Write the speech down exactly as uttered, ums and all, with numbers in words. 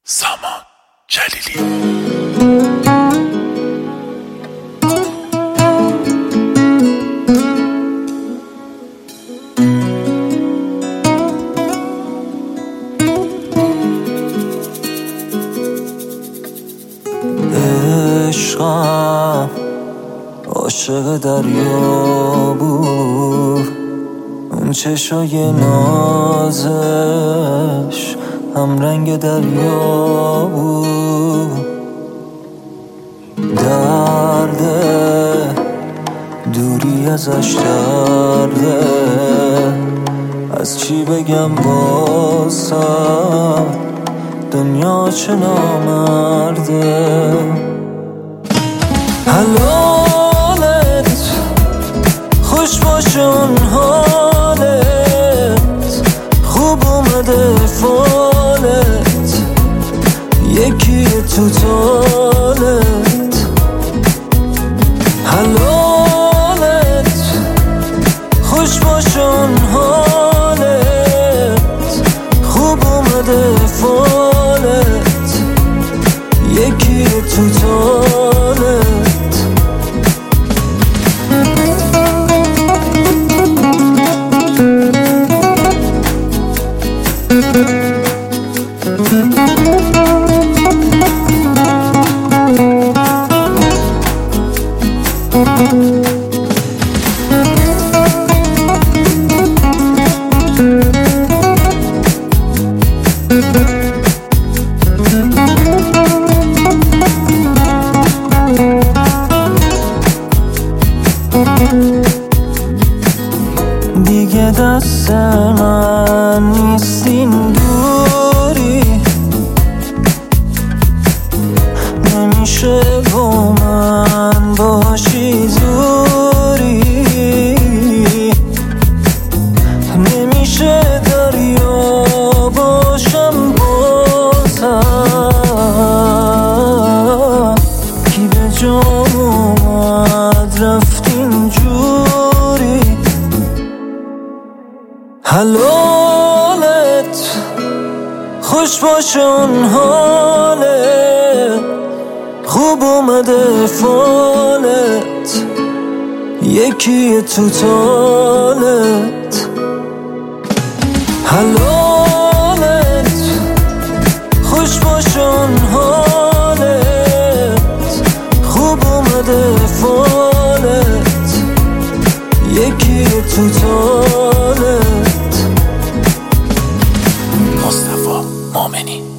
سامان جلیلی. عشقم عاشق دریا بود، اون چشای نازش هم رنگ دریا بود. درده دوری ازش درده، از چی بگم بازم دنیا چه نامرده. حلالت خوش باشه اون حالت، خوب اومده فالت، یکی تو تالت. حلالت خوش باشه اون حالت، خوب اومده فالت، یکی تو تالت. دیگه دست من نیستین دوری، نمیشه با من باشی زوری، نمیشه دریا باشم بازم. کی به جام اومد رفتین جوری. حلالت خوش باشه اون حالت، خوب اومده فالت، یکی تو تالت. حلالت خوش باشه اون حالت، خوب اومده فالت، یکی تو تالت. مصطفی مؤمنی.